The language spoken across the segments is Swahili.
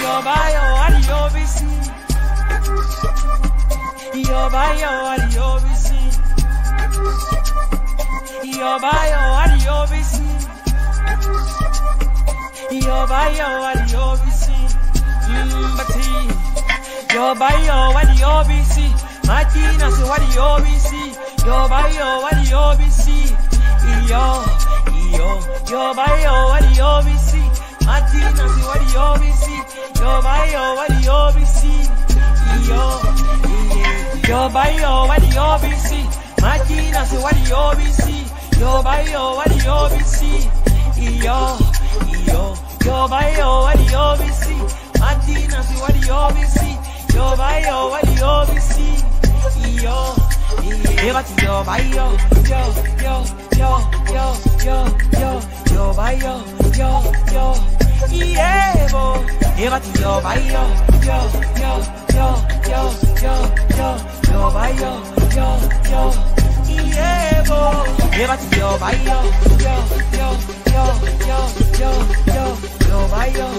Yo bayo wali obisi. Yo bayo wali obisi. Yo bayo wali obisi. Yo bayo wali obisi. Bati. Yo bayo wali obisi. Matina se wali obisi. Yo bayo wali obisi. Yo bayo wali obisi. Matina si wali obisi. Yo bayo wali obisi. Yo bayo wali obisi. Matina si wali obisi. Yo bayo wali obisi. Yo bayo wali obisi. Matina si wali obisi. Yo bayo wali obisi. Yo bayo yo bayo Yebo Ebati yo bayo yo bayo Yebo Ebati yo bayo yo bayo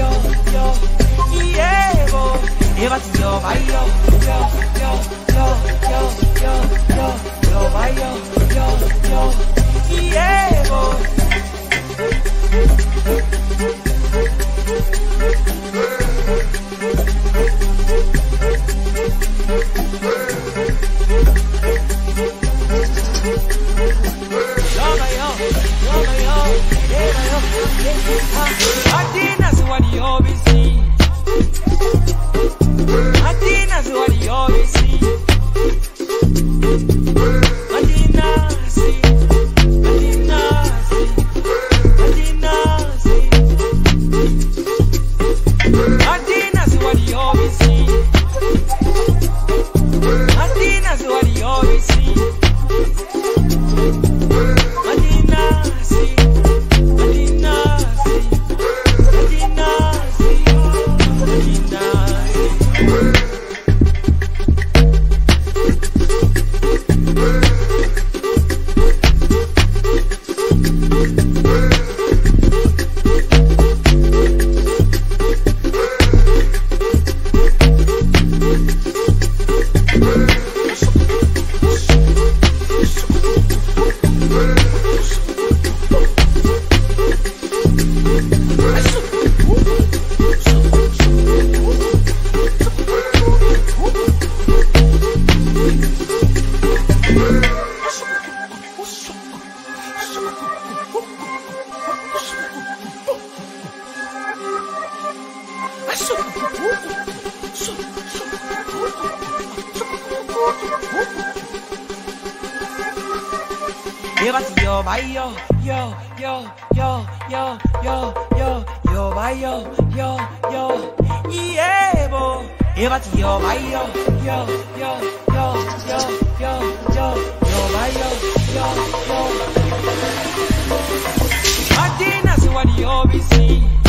Yebo Ebati yo bayo yo bayo Yebo Adina si wali obisi. Adina si wali obisi. Adina si. Adina si wali obisi. Adina si wali obisi. Ebati yo bayo yo bayo Yebo Ebati yo bayo yo bayo Adina si wali obisi.